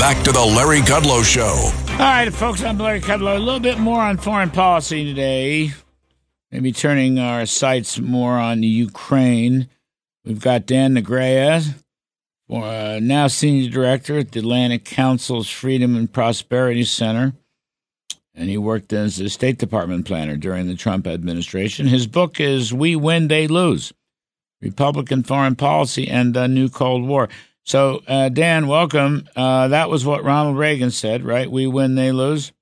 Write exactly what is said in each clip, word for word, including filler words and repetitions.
back to the Larry Kudlow Show. All right, folks, I'm Larry Kudlow. A little bit more on foreign policy today. Maybe turning our sights more on Ukraine. We've got Dan Negrea, uh, now Senior Director at the Atlantic Council's Freedom and Prosperity Center. And he worked as a State Department planner during the Trump administration. His book is We Win, They Lose, Republican Foreign Policy and a New Cold War. So, uh, Dan, welcome. Uh, that was what Ronald Reagan said, right? We win, they lose?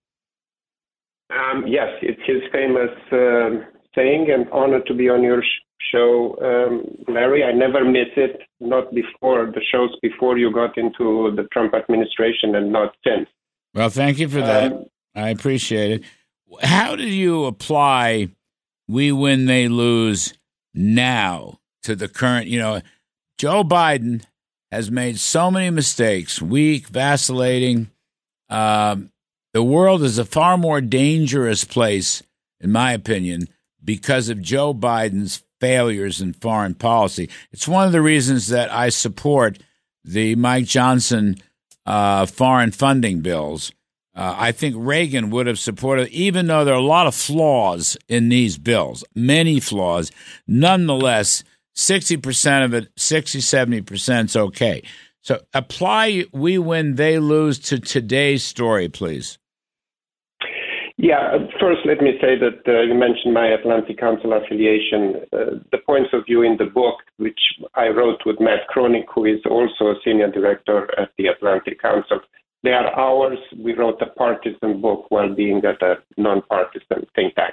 Um, yes, it's his famous uh, saying, and honored to be on your sh- show, um, Larry. I never miss it, not before the shows before you got into the Trump administration and not since. Well, thank you for that. Um, I appreciate it. How do you apply we win, they lose now to the current, you know, Joe Biden has made so many mistakes, weak, vacillating. Um, the world is a far more dangerous place, in my opinion, because of Joe Biden's failures in foreign policy. It's one of the reasons that I support the Mike Johnson uh, foreign funding bills. Uh, I think Reagan would have supported, even though there are a lot of flaws in these bills, many flaws. Nonetheless, sixty percent of it, sixty, seventy percent is okay. So apply we win, they lose to today's story, please. Yeah, first let me say that uh, you mentioned my Atlantic Council affiliation. Uh, the points of view in the book, which I wrote with Matt Kroenig, who is also a senior director at the Atlantic Council, they are ours. We wrote a partisan book while being at a nonpartisan think tank.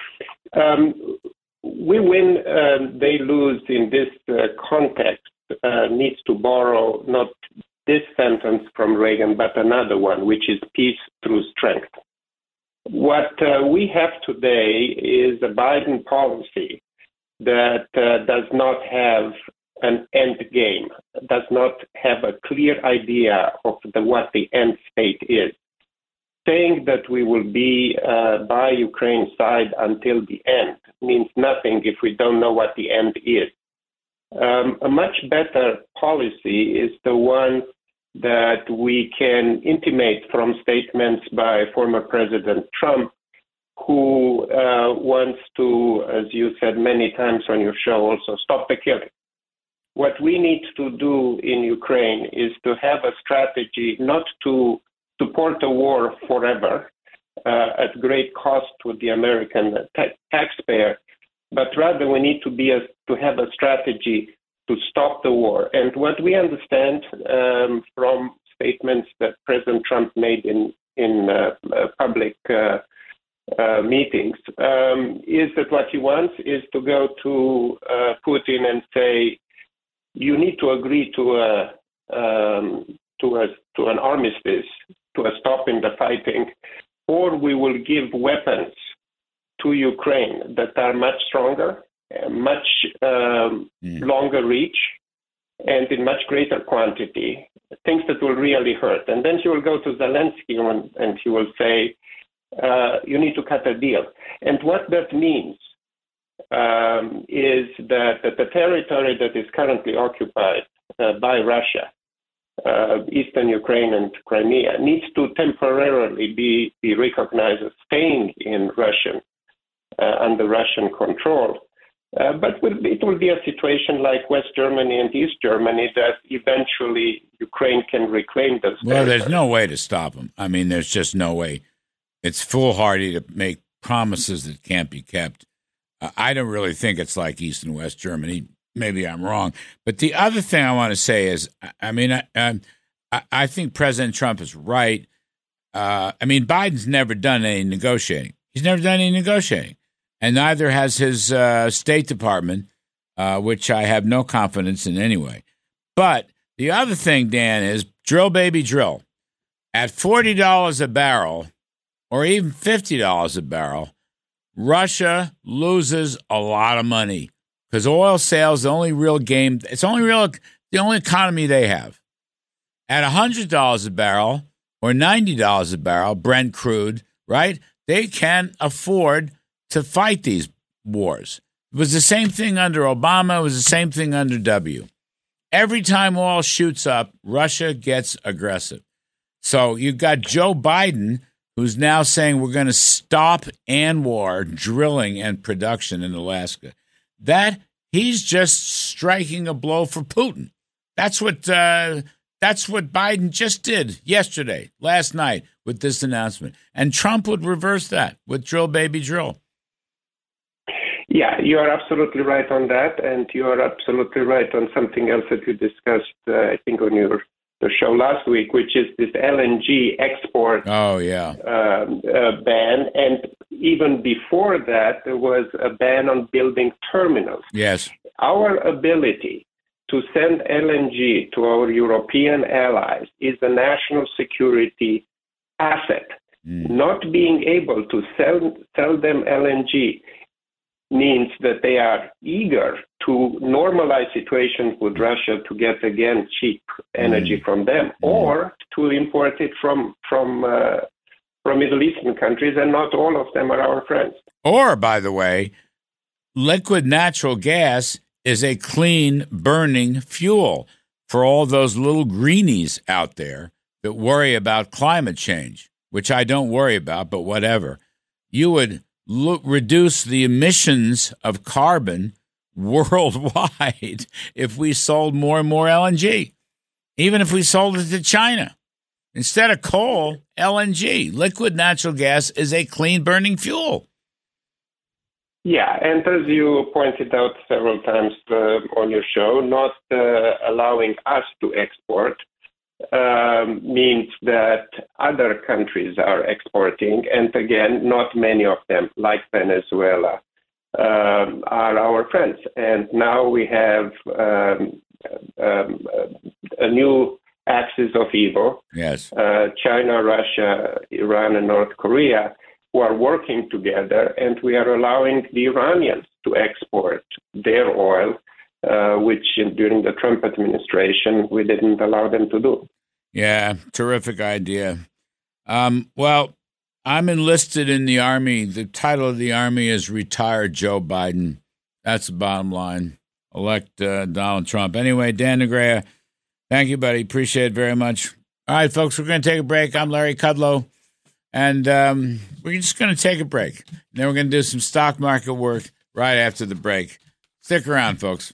Um, we win, uh, they lose in this uh, context uh, needs to borrow not this sentence from Reagan, but another one, which is peace through strength. What uh, we have today is a Biden policy that uh, does not have an end game, does not have a clear idea of the, what the end state is. Saying that we will be uh, by Ukraine's side until the end means nothing if we don't know what the end is. Um, a much better policy is the one that we can intimate from statements by former President Trump, who uh, wants to, as you said many times on your show, also stop the killing. What we need to do in Ukraine is to have a strategy not to support a war forever uh, at great cost to the American ta- taxpayer, but rather we need to be a, to have a strategy to stop the war. And what we understand um, from statements that President Trump made in in uh, uh, public uh, uh, meetings um, is that what he wants is to go to uh, Putin and say, you need to agree to a um, to a to an armistice, to a stop in the fighting, or we will give weapons to Ukraine that are much stronger, much um, mm. longer reach, and in much greater quantity, things that will really hurt. And then he will go to Zelensky and, and he will say, uh, you need to cut a deal. And what that means um, is that, that the territory that is currently occupied uh, by Russia, uh, eastern Ukraine and Crimea, needs to temporarily be, be recognized as staying in Russian, uh, under Russian control. Uh, but it will be a situation like West Germany and East Germany that eventually Ukraine can reclaim those. Well, there's no way to stop them. I mean, there's just no way. It's foolhardy to make promises that can't be kept. Uh, I don't really think it's like East and West Germany. Maybe I'm wrong. But the other thing I want to say is, I mean, I, I, I think President Trump is right. Uh, I mean, Biden's never done any negotiating. He's never done any negotiating. And neither has his uh, State Department, uh, which I have no confidence in anyway. But the other thing, Dan, is drill, baby, drill. At forty dollars a barrel, or even fifty dollars a barrel, Russia loses a lot of money because oil sales, the only real game, it's only real, the only economy they have. At one hundred dollars a barrel or ninety dollars a barrel, Brent crude, right, they can afford to fight these wars. It was the same thing under Obama. It was the same thing under W. Every time oil shoots up, Russia gets aggressive. So you've got Joe Biden, who's now saying we're going to stop ANWR drilling and production in Alaska. That he's just striking a blow for Putin. That's what uh, that's what Biden just did yesterday, last night, with this announcement. And Trump would reverse that with drill, baby, drill. Yeah, you are absolutely right on that, and you are absolutely right on something else that you discussed, uh, I think, on your the show last week, which is this L N G export oh, yeah. um, uh, ban. And even before that, there was a ban on building terminals. Yes. Our ability to send L N G to our European allies is a national security asset. Mm. Not being able to sell, sell them L N G means that they are eager to normalize situations with Russia to get, again, cheap energy mm. from them, mm. or to import it from from uh, from Middle Eastern countries, and not all of them are our friends. Or, by the way, liquid natural gas is a clean burning fuel for all those little greenies out there that worry about climate change, which I don't worry about, but whatever. You would Look, reduce the emissions of carbon worldwide if we sold more and more L N G, even if we sold it to China. Instead of coal, L N G, liquid natural gas, is a clean-burning fuel. Yeah, and as you pointed out several times uh, on your show, not uh, allowing us to export Um, means that other countries are exporting, and again, not many of them, like Venezuela, um, are our friends. And now we have um, um, a new axis of evil. Yes, uh, China, Russia, Iran, and North Korea, who are working together, and we are allowing the Iranians to export their oil, Uh, which in, during the Trump administration, we didn't allow them to do. Yeah, terrific idea. Um, well, I'm enlisted in the Army. The title of the Army is Retired Joe Biden. That's the bottom line. Elect uh, Donald Trump. Anyway, Dan Negrea, thank you, buddy. Appreciate it very much. All right, folks, we're going to take a break. I'm Larry Kudlow, and um, we're just going to take a break. Then we're going to do some stock market work right after the break. Stick around, folks.